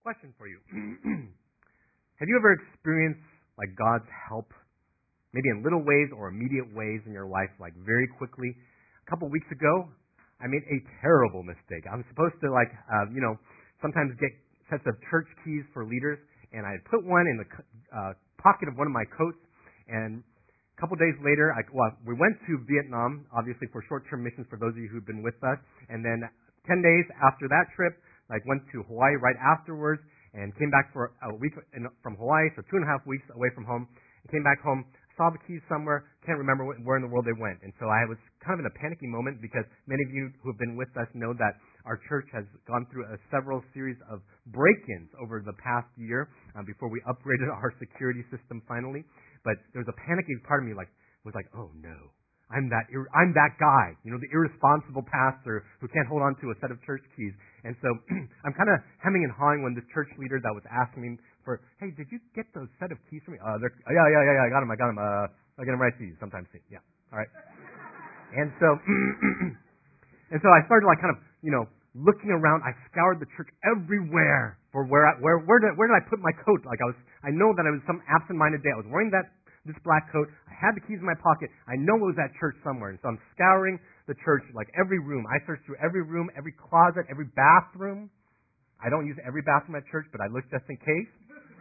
Question for you. Have you ever experienced like God's help, maybe in little ways or immediate ways in your life, like very quickly? A couple weeks ago, I made a terrible mistake. I'm supposed to sometimes get sets of church keys for leaders, and I put one in the pocket of one of my coats, and a couple days later, we went to Vietnam, obviously for short-term missions for those of you who've been with us, and then 10 days after that trip, went to Hawaii right afterwards, and came back for a week from Hawaii, so 2.5 weeks away from home, and came back home, saw the keys somewhere, can't remember where in the world they went. And so I was kind of in a panicky moment because many of you who have been with us know that our church has gone through several series of break-ins over the past year before we upgraded our security system finally. But there was a panicky part of me was like, oh no, I'm that guy, the irresponsible pastor who can't hold on to a set of church keys. And so I'm kind of hemming and hawing when this church leader that was asking me for, hey, did you get those set of keys for me? Yeah, I got them. I'll get them right to you sometime soon. Yeah, all right. And so, I started looking around. I scoured the church everywhere for where did I put my coat? I know that it was some absent-minded day. I was wearing this black coat. I had the keys in my pocket. I know it was at church somewhere. And so I'm scouring the church, every room. I searched through every room, every closet, every bathroom. I don't use every bathroom at church, but I looked just in case.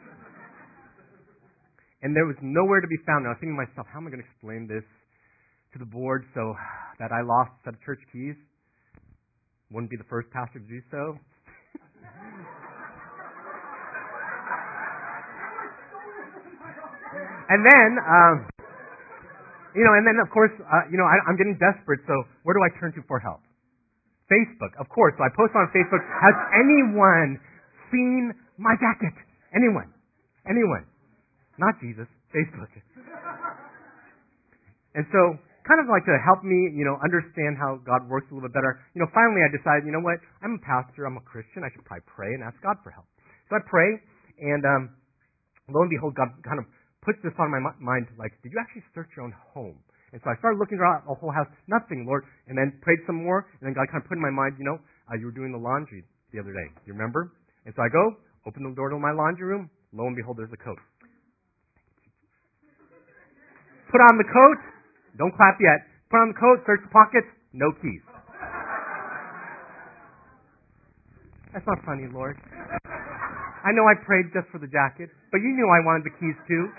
And there was nowhere to be found. And I was thinking to myself, how am I going to explain this to the board so that I lost a set of church keys? Wouldn't be the first pastor to do so. And then, of course, I'm getting desperate, so where do I turn to for help? Facebook, of course. So I post on Facebook, has anyone seen my jacket? Anyone? Not Jesus, Facebook. And so, kind of to help me, understand how God works a little bit better, finally I decided, what? I'm a pastor, I'm a Christian, I should probably pray and ask God for help. So I pray, and lo and behold, God kind of puts this on my mind, did you actually search your own home? And so I started looking around the whole house, nothing, Lord, and then prayed some more, and then God kind of put in my mind, you were doing the laundry the other day. You remember? And so I go, open the door to my laundry room, lo and behold, there's a coat. Put on the coat, don't clap yet. Put on the coat, search the pockets, no keys. That's not funny, Lord. I know I prayed just for the jacket, but you knew I wanted the keys too.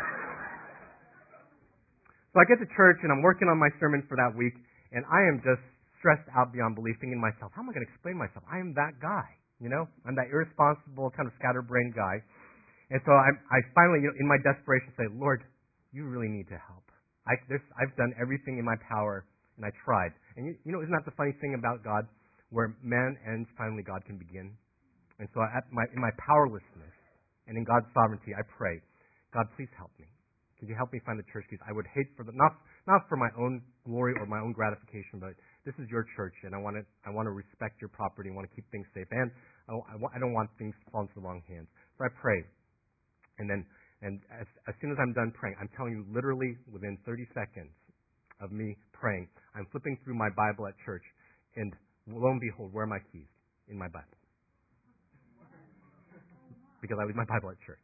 So I get to church, and I'm working on my sermon for that week, and I am just stressed out beyond belief, thinking to myself, how am I going to explain myself? I am that guy, I'm that irresponsible, kind of scatterbrained guy. And so I finally, in my desperation, say, Lord, you really need to help. I've done everything in my power, and I tried. And isn't that the funny thing about God? Where man ends, finally God can begin. And so in my powerlessness and in God's sovereignty, I pray, God, please help me. Could you help me find the church keys? I would hate for not for my own glory or my own gratification, but this is your church, and I want to respect your property. I want to keep things safe, and I don't want things to fall into the wrong hands. So I pray, and as soon as I'm done praying, I'm telling you, literally within 30 seconds of me praying, I'm flipping through my Bible at church, and lo and behold, where are my keys? In my Bible. Because I leave my Bible at church.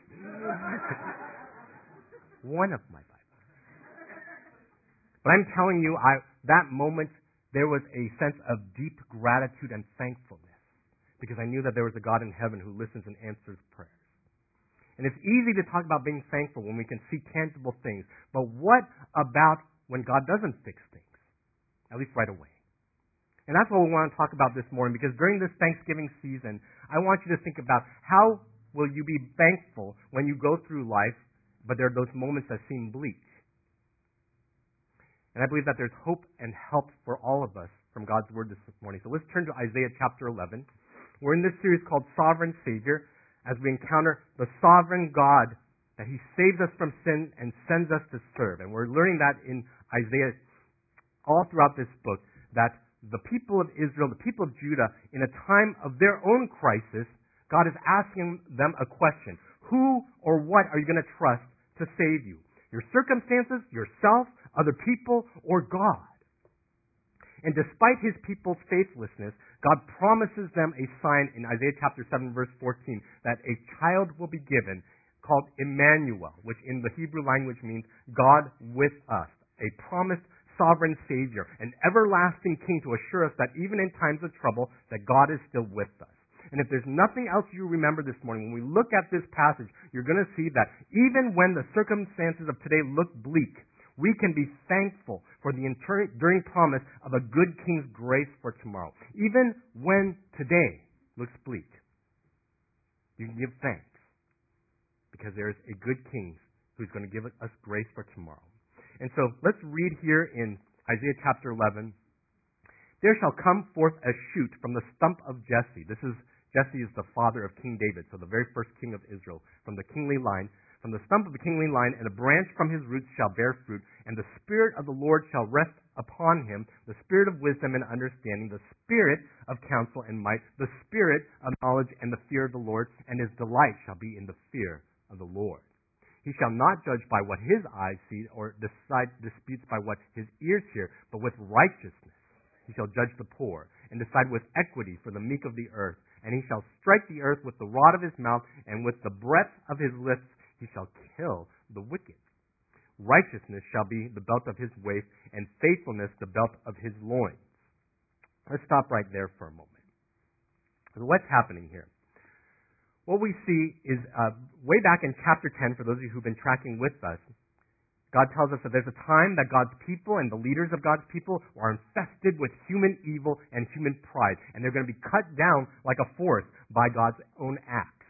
One of my Bibles. But I'm telling you, that moment, there was a sense of deep gratitude and thankfulness, because I knew that there was a God in heaven who listens and answers prayers. And it's easy to talk about being thankful when we can see tangible things, but what about when God doesn't fix things? At least right away. And that's what we want to talk about this morning, because during this Thanksgiving season, I want you to think about how will you be thankful when you go through life, but there are those moments that seem bleak. And I believe that there's hope and help for all of us from God's Word this morning. So let's turn to Isaiah chapter 11. We're in this series called Sovereign Savior, as we encounter the sovereign God, that He saves us from sin and sends us to serve. And we're learning that in Isaiah all throughout this book, that the people of Israel, the people of Judah, in a time of their own crisis, God is asking them a question. Who or what are you going to trust to save you? Your circumstances, yourself, other people, or God? And despite his people's faithlessness, God promises them a sign in Isaiah chapter 7, verse 14, that a child will be given called Emmanuel, which in the Hebrew language means God with us, a promised sovereign Savior, an everlasting King to assure us that even in times of trouble, that God is still with us. And if there's nothing else you remember this morning, when we look at this passage, you're going to see that even when the circumstances of today look bleak, we can be thankful for the enduring promise of a good King's grace for tomorrow. Even when today looks bleak, you can give thanks because there is a good King who's going to give us grace for tomorrow. And so let's read here in Isaiah chapter 11. There shall come forth a shoot from the stump of Jesse. Jesse is the father of King David, so the very first king of Israel, from the kingly line. From the stump of the kingly line, and a branch from his roots shall bear fruit, and the Spirit of the Lord shall rest upon him, the Spirit of wisdom and understanding, the Spirit of counsel and might, the Spirit of knowledge and the fear of the Lord, and his delight shall be in the fear of the Lord. He shall not judge by what his eyes see, or decide disputes by what his ears hear, but with righteousness he shall judge the poor, and decide with equity for the meek of the earth. And he shall strike the earth with the rod of his mouth, and with the breath of his lips he shall kill the wicked. Righteousness shall be the belt of his waist, and faithfulness the belt of his loins. Let's stop right there for a moment. So what's happening here? What we see is way back in chapter 10, for those of you who've been tracking with us, God tells us that there's a time that God's people and the leaders of God's people are infested with human evil and human pride, and they're going to be cut down like a forest by God's own axe.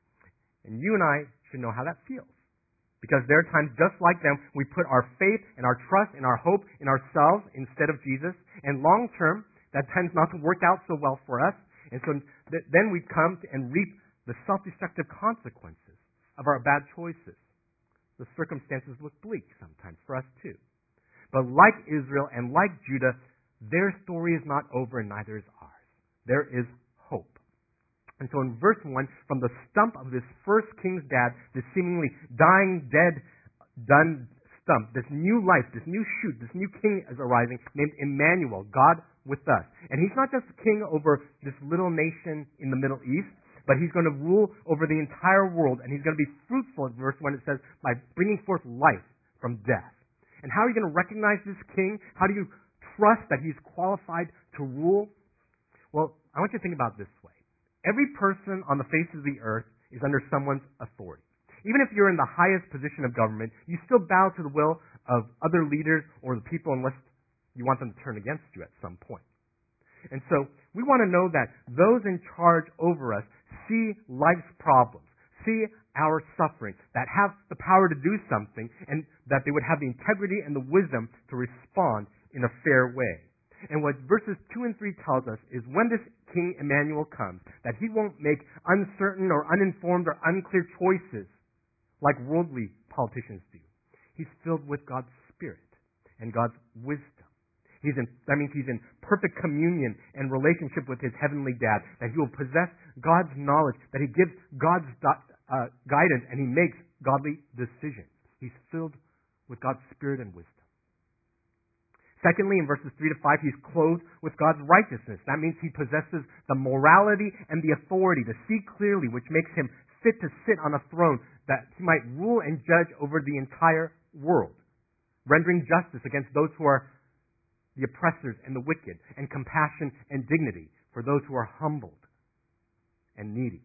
And you and I should know how that feels. Because there are times just like them, we put our faith and our trust and our hope in ourselves instead of Jesus, and long term, that tends not to work out so well for us. And so then we come and reap the self-destructive consequences of our bad choices. The circumstances look bleak sometimes for us too. But like Israel and like Judah, their story is not over and neither is ours. There is hope. And so in verse 1, from the stump of this first king's dad, this seemingly dying, dead, done stump, this new life, this new shoot, this new king is arising named Emmanuel, God with us. And he's not just king over this little nation in the Middle East, but he's going to rule over the entire world, and he's going to be fruitful, in verse 1 it says, by bringing forth life from death. And how are you going to recognize this king? How do you trust that he's qualified to rule? Well, I want you to think about it this way. Every person on the face of the earth is under someone's authority. Even if you're in the highest position of government, you still bow to the will of other leaders or the people unless you want them to turn against you at some point. And so we want to know that those in charge over us see life's problems, see our suffering, that have the power to do something, and that they would have the integrity and the wisdom to respond in a fair way. And what verses 2 and 3 tells us is when this King Emmanuel comes, that he won't make uncertain or uninformed or unclear choices like worldly politicians do. He's filled with God's Spirit and God's wisdom. That means he's in perfect communion and relationship with his heavenly dad, that he will possess God's knowledge, that he gives God's guidance, and he makes godly decisions. He's filled with God's Spirit and wisdom. Secondly, in verses 3 to 5, he's clothed with God's righteousness. That means he possesses the morality and the authority to see clearly, which makes him fit to sit on a throne, that he might rule and judge over the entire world, rendering justice against those who are the oppressors and the wicked, and compassion and dignity for those who are humbled and needy.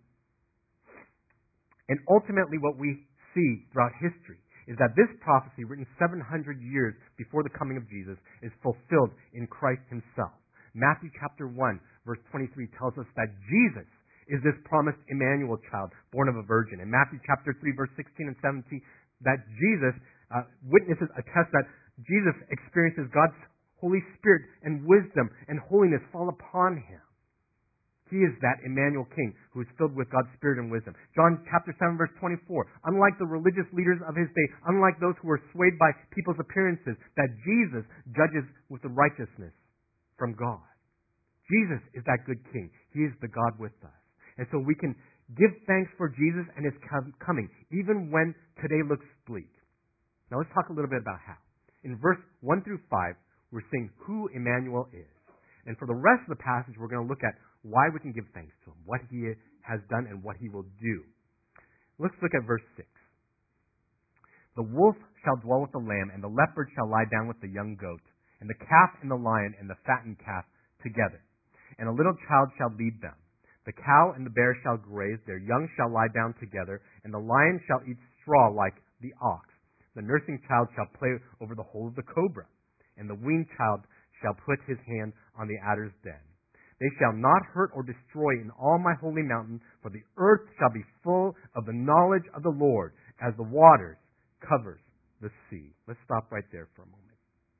And ultimately what we see throughout history is that this prophecy, written 700 years before the coming of Jesus, is fulfilled in Christ himself. Matthew chapter 1, verse 23 tells us that Jesus is this promised Emmanuel child, born of a virgin. In Matthew chapter 3, verse 16 and 17, that Jesus, witnesses attest that Jesus experiences God's Holy Spirit and wisdom and holiness fall upon him. He is that Emmanuel King who is filled with God's Spirit and wisdom. John chapter 7, verse 24. Unlike the religious leaders of his day, unlike those who were swayed by people's appearances, that Jesus judges with the righteousness from God. Jesus is that good King. He is the God with us. And so we can give thanks for Jesus and his coming, even when today looks bleak. Now let's talk a little bit about how. In verse 1 through 5, we're seeing who Emmanuel is. And for the rest of the passage, we're going to look at why we can give thanks to him, what he has done, and what he will do. Let's look at verse 6. The wolf shall dwell with the lamb, and the leopard shall lie down with the young goat, and the calf and the lion and the fattened calf together. And a little child shall lead them. The cow and the bear shall graze, their young shall lie down together, and the lion shall eat straw like the ox. The nursing child shall play over the hole of the cobra, and the weaned child shall put his hand on the adder's den. They shall not hurt or destroy in all my holy mountain, for the earth shall be full of the knowledge of the Lord, as the waters covers the sea. Let's stop right there for a moment.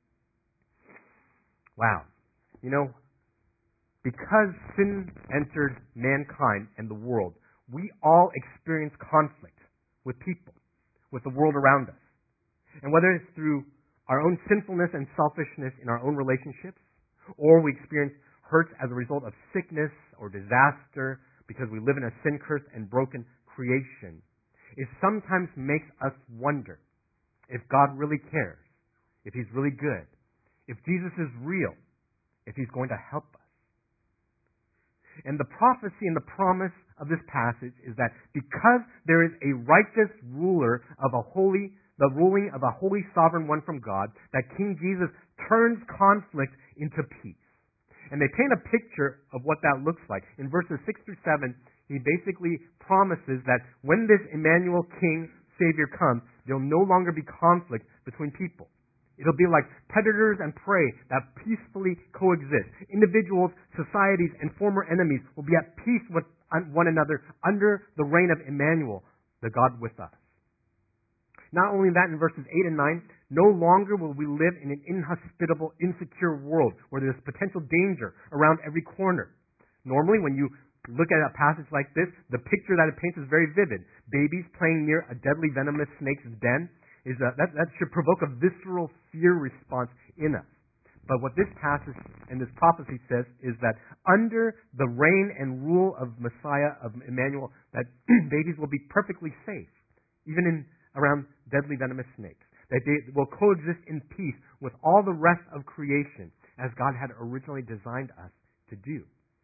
Wow. You know, because sin entered mankind and the world, we all experience conflict with people, with the world around us. And whether it's through our own sinfulness and selfishness in our own relationships, or we experience hurts as a result of sickness or disaster because we live in a sin-cursed and broken creation, it sometimes makes us wonder if God really cares, if he's really good, if Jesus is real, if he's going to help us. And the prophecy and the promise of this passage is that because there is a righteous ruler of the ruling of a holy sovereign one from God, that King Jesus turns conflict into peace. And they paint a picture of what that looks like. In verses 6 through 7, he basically promises that when this Emmanuel King Savior comes, there'll no longer be conflict between people. It'll be like predators and prey that peacefully coexist. Individuals, societies, and former enemies will be at peace with one another under the reign of Emmanuel, the God with us. Not only that, in verses 8 and 9, no longer will we live in an inhospitable, insecure world where there's potential danger around every corner. Normally, when you look at a passage like this, the picture that it paints is very vivid. Babies playing near a deadly venomous snake's den, that should provoke a visceral fear response in us. But what this passage and this prophecy says is that under the reign and rule of Messiah, of Emmanuel, that babies will be perfectly safe, even around deadly venomous snakes. That they will coexist in peace with all the rest of creation as God had originally designed us to do.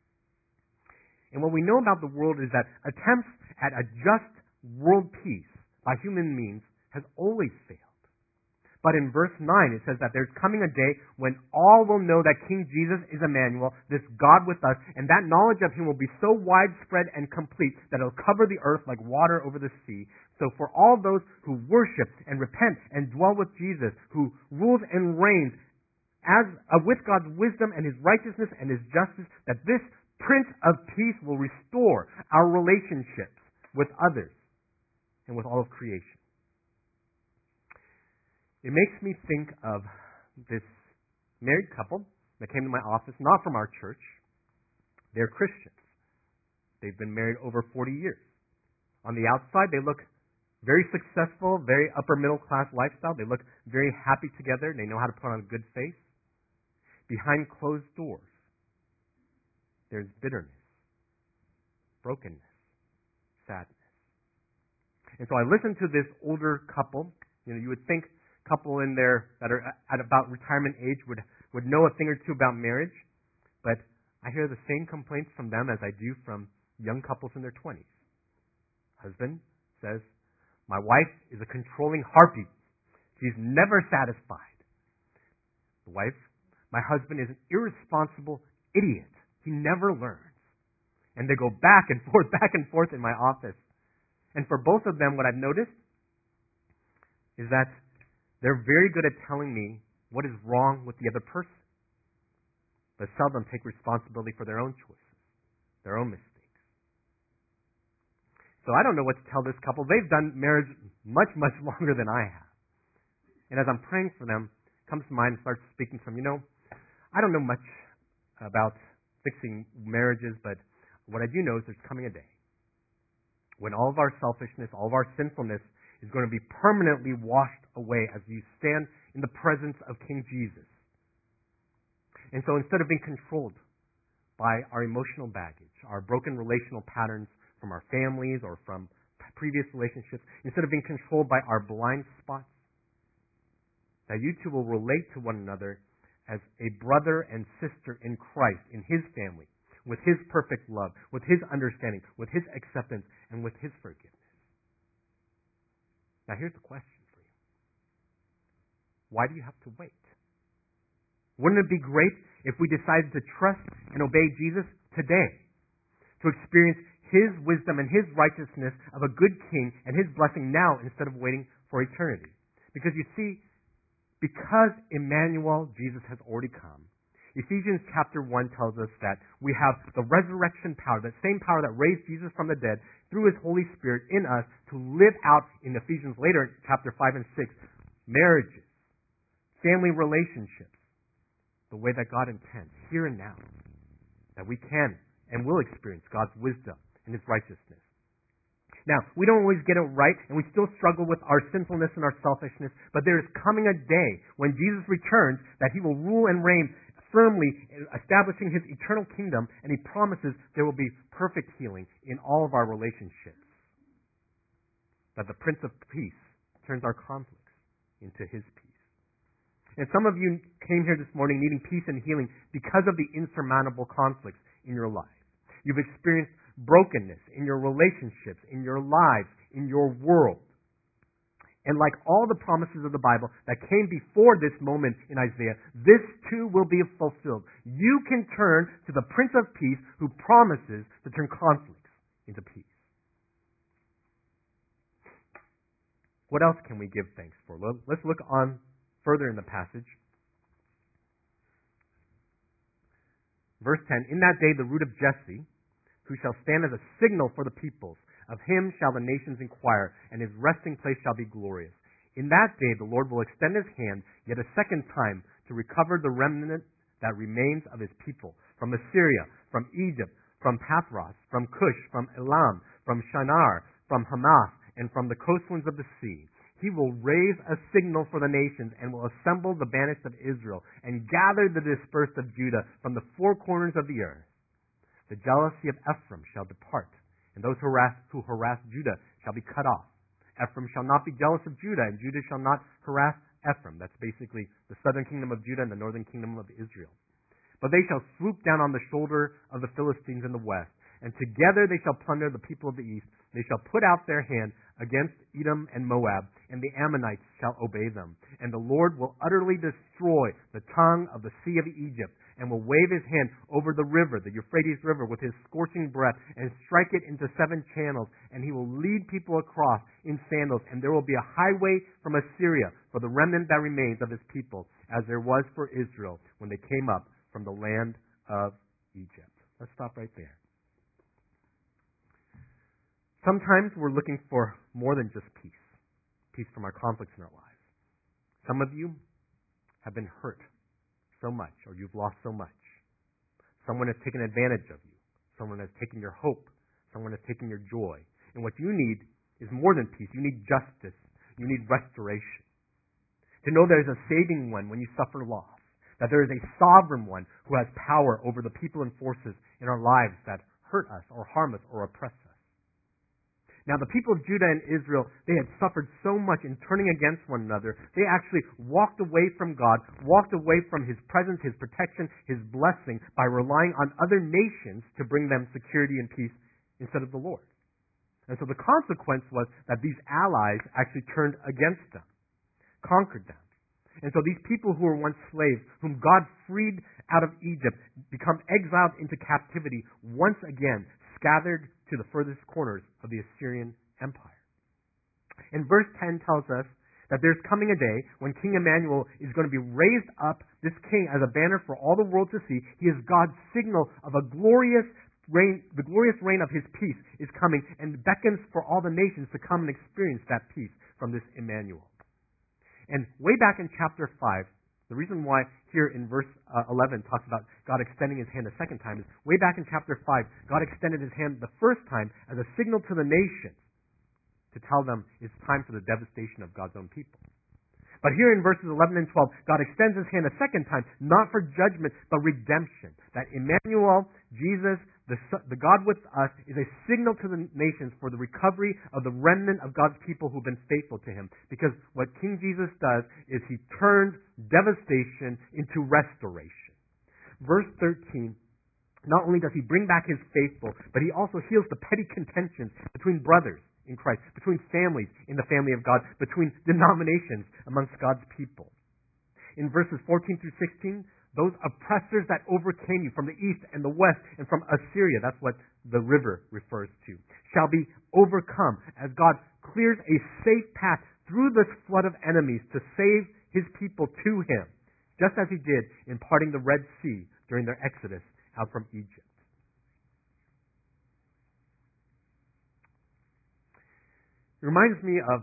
And what we know about the world is that attempts at a just world peace by human means has always failed. But in verse 9 it says that there's coming a day when all will know that King Jesus is Emmanuel, this God with us, and that knowledge of him will be so widespread and complete that it'll cover the earth like water over the sea. So for all those who worship and repent and dwell with Jesus, who rules and reigns with God's wisdom and his righteousness and his justice, that this Prince of Peace will restore our relationships with others and with all of creation. It makes me think of this married couple that came to my office, not from our church. They're Christians. They've been married over 40 years. On the outside, they look very successful, very upper middle class lifestyle. They look very happy together. They know how to put on a good face. Behind closed doors, there's bitterness, brokenness, sadness. And so I listened to this older couple. You would think couple in there that are at about retirement age would know a thing or two about marriage, but I hear the same complaints from them as I do from young couples in their 20s. Husband says, "My wife is a controlling harpy. She's never satisfied." The wife, "My husband is an irresponsible idiot. He never learns." And they go back and forth in my office. And for both of them, what I've noticed is that they're very good at telling me what is wrong with the other person, but seldom take responsibility for their own choices, their own mistakes. So I don't know what to tell this couple. They've done marriage much, much longer than I have. And as I'm praying for them, it comes to mind and starts speaking to them. I don't know much about fixing marriages, but what I do know is there's coming a day when all of our selfishness, all of our sinfulness is going to be permanently washed away as you stand in the presence of King Jesus. And so instead of being controlled by our emotional baggage, our broken relational patterns from our families or from previous relationships, instead of being controlled by our blind spots, that you two will relate to one another as a brother and sister in Christ, in His family, with His perfect love, with His understanding, with His acceptance, and with His forgiveness. Now here's the question for you. Why do you have to wait? Wouldn't it be great if we decided to trust and obey Jesus today? To experience His wisdom and His righteousness of a good King and His blessing now instead of waiting for eternity. Because you see, because Emmanuel, Jesus, has already come, Ephesians chapter 1 tells us that we have the resurrection power, that same power that raised Jesus from the dead through His Holy Spirit in us to live out in Ephesians later, chapter 5 and 6, marriages, family relationships, the way that God intends, here and now, that we can and will experience God's wisdom and His righteousness. Now, we don't always get it right, and we still struggle with our sinfulness and our selfishness, but there is coming a day when Jesus returns that He will rule and reign firmly, establishing His eternal kingdom, and He promises there will be perfect healing in all of our relationships. That the Prince of Peace turns our conflicts into His peace. And some of you came here this morning needing peace and healing because of the insurmountable conflicts in your life. You've experienced brokenness in your relationships, in your lives, in your world. And like all the promises of the Bible that came before this moment in Isaiah, this too will be fulfilled. You can turn to the Prince of Peace who promises to turn conflicts into peace. What else can we give thanks for? Let's look on further in the passage. Verse 10, in that day the root of Jesse, who shall stand as a signal for the peoples, of him shall the nations inquire, and his resting place shall be glorious. In that day the Lord will extend His hand yet a second time to recover the remnant that remains of His people, from Assyria, from Egypt, from Pathros, from Cush, from Elam, from Shinar, from Hamath, and from the coastlands of the sea. He will raise a signal for the nations and will assemble the banished of Israel and gather the dispersed of Judah from the four corners of the earth. The jealousy of Ephraim shall depart, and those who harass Judah shall be cut off. Ephraim shall not be jealous of Judah, and Judah shall not harass Ephraim. That's basically the southern kingdom of Judah and the northern kingdom of Israel. But they shall swoop down on the shoulder of the Philistines in the west, and together they shall plunder the people of the east. They shall put out their hand against Edom and Moab, and the Ammonites shall obey them. And the Lord will utterly destroy the tongue of the sea of Egypt, and will wave His hand over the river, the Euphrates River, with His scorching breath, and strike it into 7 channels, and He will lead people across in sandals, and there will be a highway from Assyria for the remnant that remains of His people, as there was for Israel when they came up from the land of Egypt. Let's stop right there. Sometimes we're looking for more than just peace. Peace from our conflicts in our lives. Some of you have been hurt so much, or you've lost so much. Someone has taken advantage of you. Someone has taken your hope. Someone has taken your joy. And what you need is more than peace. You need justice. You need restoration. To know there is a saving one when you suffer loss. That there is a sovereign one who has power over the people and forces in our lives that hurt us or harm us or oppress us. Now, the people of Judah and Israel, they had suffered so much in turning against one another, they actually walked away from God, walked away from His presence, His protection, His blessing, by relying on other nations to bring them security and peace instead of the Lord. And so the consequence was that these allies actually turned against them, conquered them. And so these people who were once slaves, whom God freed out of Egypt, become exiled into captivity, once again scattered to the furthest corners of the Assyrian Empire. And verse 10 tells us that there's coming a day when King Emmanuel is going to be raised up, this king, as a banner for all the world to see. He is God's signal of a glorious reign. The glorious reign of His peace is coming and beckons for all the nations to come and experience that peace from this Emmanuel. And way back in chapter 5, the reason why here in verse 11 talks about God extending His hand a second time is way back in chapter 5, God extended His hand the first time as a signal to the nations to tell them it's time for the devastation of God's own people. But here in verses 11 and 12, God extends His hand a second time, not for judgment, but redemption. That Emmanuel, Jesus, The God with us is a signal to the nations for the recovery of the remnant of God's people who've been faithful to Him. Because what King Jesus does is He turns devastation into restoration. Verse 13, not only does He bring back His faithful, but He also heals the petty contentions between brothers in Christ, between families in the family of God, between denominations amongst God's people. In verses 14 through 16, those oppressors that overcame you from the east and the west and from Assyria, that's what the river refers to, shall be overcome as God clears a safe path through this flood of enemies to save His people to Him, just as He did in parting the Red Sea during their exodus out from Egypt. It reminds me of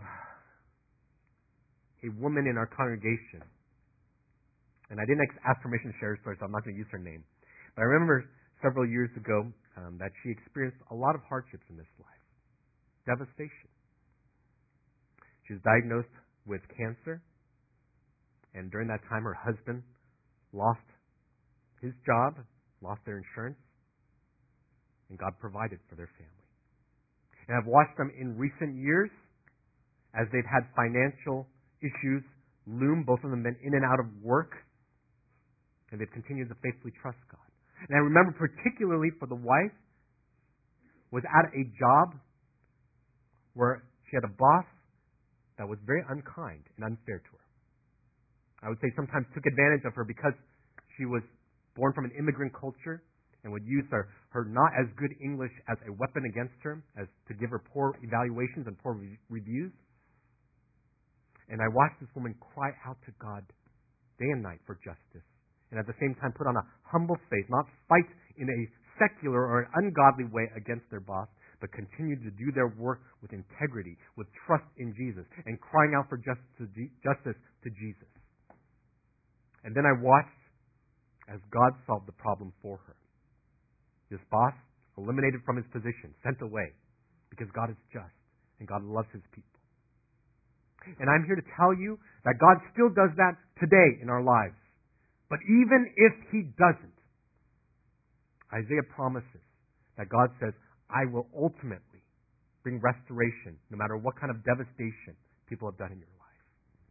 a woman in our congregation. And I didn't ask permission to share her story, so I'm not going to use her name. But I remember several years ago that she experienced a lot of hardships in this life. Devastation. She was diagnosed with cancer. And during that time, her husband lost his job, lost their insurance. And God provided for their family. And I've watched them in recent years as they've had financial issues loom. Both of them have been in and out of work. And they've continued to faithfully trust God. And I remember particularly for the wife, was at a job where she had a boss that was very unkind and unfair to her. I would say sometimes took advantage of her because she was born from an immigrant culture and would use her not as good English as a weapon against her, as to give her poor evaluations and poor reviews. And I watched this woman cry out to God day and night for justice. And at the same time put on a humble face, not fight in a secular or an ungodly way against their boss, but continue to do their work with integrity, with trust in Jesus, and crying out for justice to Jesus. And then I watched as God solved the problem for her. This boss, eliminated from his position, sent away, because God is just, and God loves His people. And I'm here to tell you that God still does that today in our lives. But even if He doesn't, Isaiah promises that God says, I will ultimately bring restoration no matter what kind of devastation people have done in your life.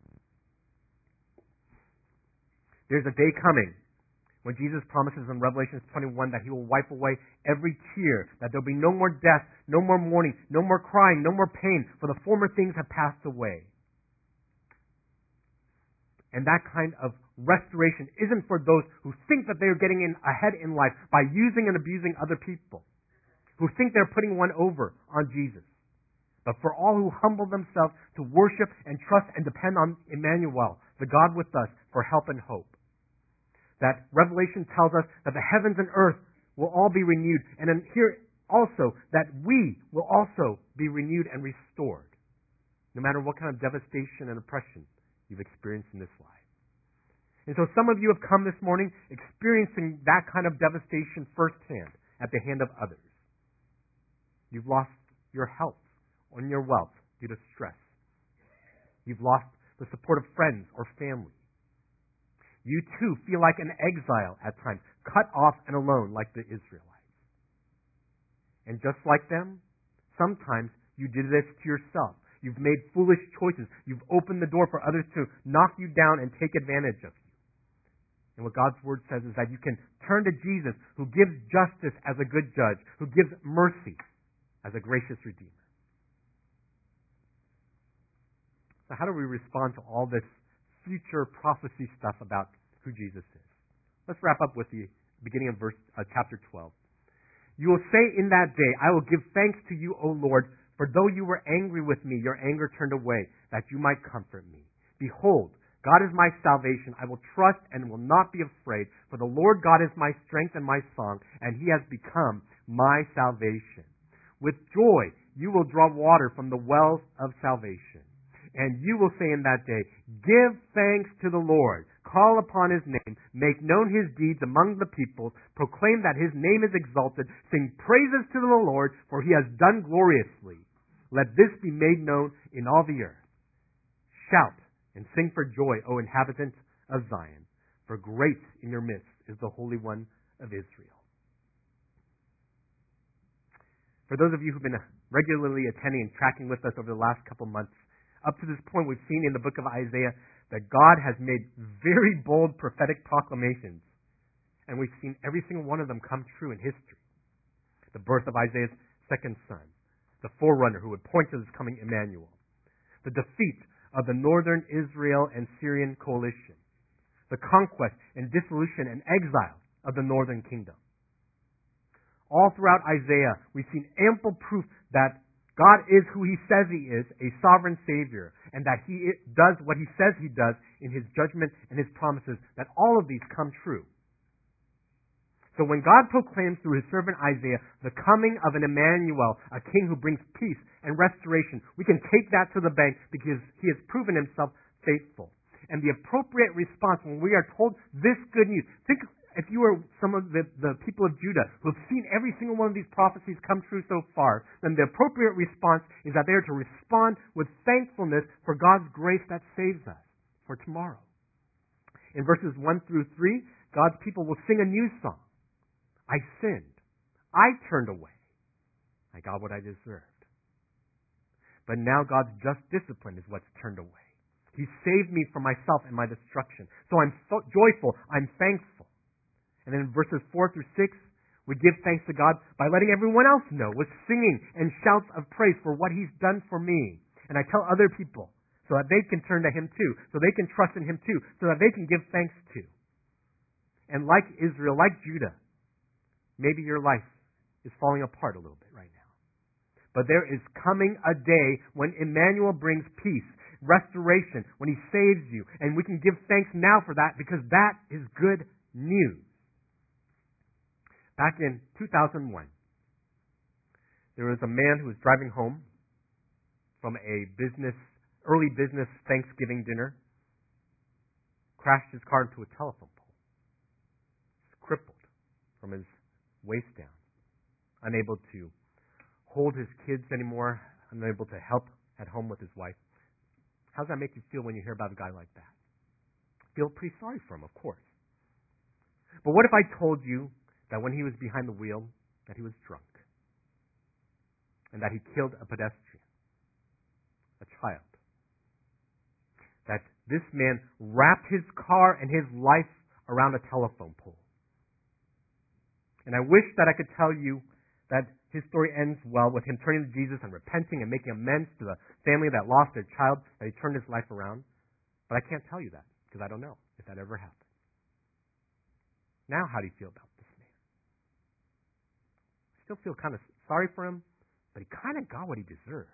There's a day coming when Jesus promises in Revelation 21 that He will wipe away every tear, that there'll be no more death, no more mourning, no more crying, no more pain, for the former things have passed away. And that kind of restoration isn't for those who think that they're getting ahead in life by using and abusing other people, who think they're putting one over on Jesus, but for all who humble themselves to worship and trust and depend on Emmanuel, the God with us, for help and hope. That Revelation tells us that the heavens and earth will all be renewed, and then here also that we will also be renewed and restored, no matter what kind of devastation and oppression you've experienced in this life. And so some of you have come this morning experiencing that kind of devastation firsthand at the hand of others. You've lost your health or your wealth due to stress. You've lost the support of friends or family. You too feel like an exile at times, cut off and alone like the Israelites. And just like them, sometimes you did this to yourself. You've made foolish choices. You've opened the door for others to knock you down and take advantage of you. And what God's Word says is that you can turn to Jesus, who gives justice as a good judge, who gives mercy as a gracious Redeemer. So how do we respond to all this future prophecy stuff about who Jesus is? Let's wrap up with the beginning of chapter 12. You will say in that day, I will give thanks to you, O Lord, for though you were angry with me, your anger turned away, that you might comfort me. Behold, God is my salvation. I will trust and will not be afraid, for the Lord God is my strength and my song, and He has become my salvation. With joy you will draw water from the wells of salvation. And you will say in that day, give thanks to the Lord. Call upon His name. Make known His deeds among the peoples. Proclaim that His name is exalted. Sing praises to the Lord, for He has done gloriously. Let this be made known in all the earth. Shout and sing for joy, O inhabitants of Zion, for great in your midst is the Holy One of Israel. For those of you who've been regularly attending and tracking with us over the last couple months, up to this point we've seen in the book of Isaiah that God has made very bold prophetic proclamations, and we've seen every single one of them come true in history. The birth of Isaiah's second son, the forerunner who would point to this coming Emmanuel, the defeat of the northern Israel and Syrian coalition, the conquest and dissolution and exile of the northern kingdom. All throughout Isaiah, we've seen ample proof that God is who He says He is, a sovereign Savior, and that He does what He says He does in His judgment and His promises, that all of these come true. So when God proclaims through His servant Isaiah the coming of an Emmanuel, a king who brings peace and restoration, we can take that to the bank because He has proven Himself faithful. And the appropriate response when we are told this good news, think if you were some of the people of Judah who have seen every single one of these prophecies come true so far, then the appropriate response is that they are to respond with thankfulness for God's grace that saves us for tomorrow. In verses 1 through 3, God's people will sing a new song. I sinned. I turned away. I got what I deserved. But now God's just discipline is what's turned away. He saved me from myself and my destruction. So I'm joyful. I'm thankful. And then in verses 4 through 6, we give thanks to God by letting everyone else know with singing and shouts of praise for what He's done for me. And I tell other people so that they can turn to Him too, so they can trust in Him too, so that they can give thanks too. And like Israel, like Judah, maybe your life is falling apart a little bit right now. But there is coming a day when Emmanuel brings peace, restoration, when He saves you. And we can give thanks now for that because that is good news. Back in 2001, there was a man who was driving home from a early business Thanksgiving dinner, crashed his car into a telephone pole. He's crippled from his waist down, unable to hold his kids anymore, unable to help at home with his wife. How does that make you feel when you hear about a guy like that? Feel pretty sorry for him, of course. But what if I told you that when he was behind the wheel, that he was drunk, and that he killed a pedestrian, a child, that this man wrapped his car and his life around a telephone pole? And I wish that I could tell you that his story ends well with him turning to Jesus and repenting and making amends to the family that lost their child, that he turned his life around. But I can't tell you that because I don't know if that ever happened. Now how do you feel about this man? I still feel kind of sorry for him, but he kind of got what he deserved.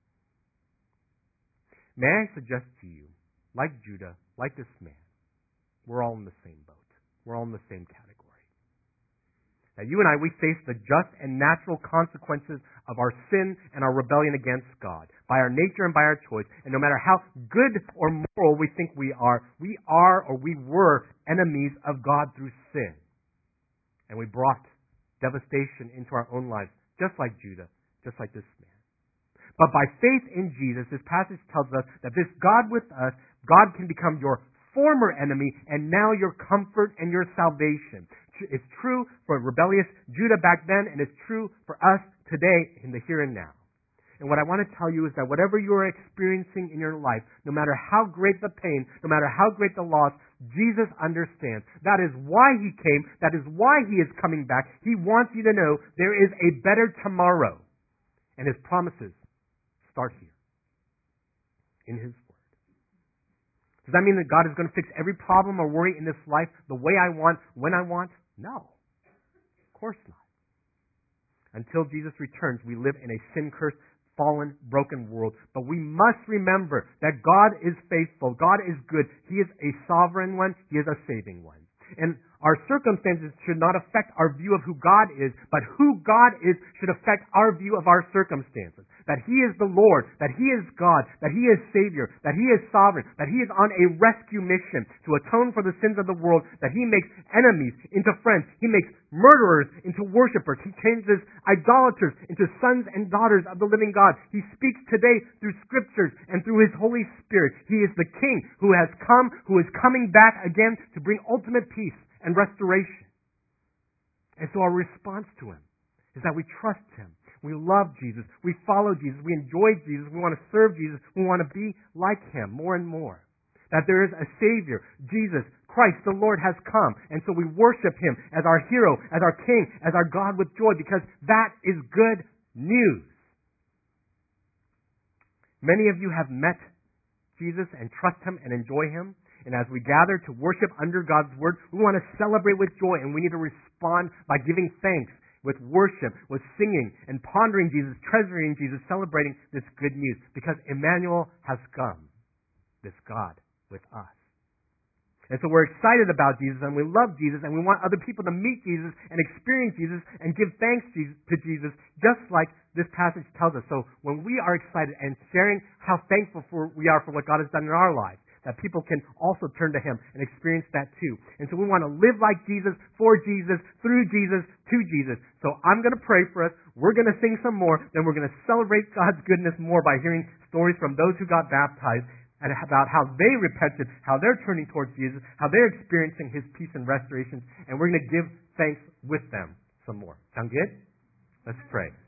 May I suggest to you, like Judah, like this man, we're all in the same boat. We're all in the same category. Now, you and I, we face the just and natural consequences of our sin and our rebellion against God, by our nature and by our choice. And no matter how good or moral we think we are or we were enemies of God through sin. And we brought devastation into our own lives, just like Judah, just like this man. But by faith in Jesus, this passage tells us that this God with us, God can become your former enemy and now your comfort and your salvation. It's true for rebellious Judah back then, and it's true for us today in the here and now. And what I want to tell you is that whatever you are experiencing in your life, no matter how great the pain, no matter how great the loss, Jesus understands. That is why He came. That is why He is coming back. He wants you to know there is a better tomorrow. And His promises start here, in His Word. Does that mean that God is going to fix every problem or worry in this life the way I want, when I want? No. Of course not. Until Jesus returns, we live in a sin-cursed, fallen, broken world. But we must remember that God is faithful. God is good. He is a sovereign one. He is a saving one. And our circumstances should not affect our view of who God is, but who God is should affect our view of our circumstances. That He is the Lord, that He is God, that He is Savior, that He is sovereign, that He is on a rescue mission to atone for the sins of the world, that He makes enemies into friends, He makes murderers into worshipers, He changes idolaters into sons and daughters of the living God. He speaks today through Scriptures and through His Holy Spirit. He is the King who has come, who is coming back again to bring ultimate peace and restoration. And so our response to Him is that we trust Him. We love Jesus. We follow Jesus. We enjoy Jesus. We want to serve Jesus. We want to be like Him more and more. That there is a Savior, Jesus Christ, the Lord, has come. And so we worship Him as our hero, as our King, as our God with joy, because that is good news. Many of you have met Jesus and trust Him and enjoy Him. And as we gather to worship under God's Word, we want to celebrate with joy, and we need to respond by giving thanks with worship, with singing, and pondering Jesus, treasuring Jesus, celebrating this good news, because Emmanuel has come, this God with us. And so we're excited about Jesus, and we love Jesus, and we want other people to meet Jesus and experience Jesus and give thanks to Jesus, just like this passage tells us. So when we are excited and sharing how thankful we are for what God has done in our lives, that people can also turn to Him and experience that too. And so we want to live like Jesus, for Jesus, through Jesus, to Jesus. So I'm going to pray for us. We're going to sing some more. Then we're going to celebrate God's goodness more by hearing stories from those who got baptized and about how they repented, how they're turning towards Jesus, how they're experiencing His peace and restoration. And we're going to give thanks with them some more. Sound good? Let's pray.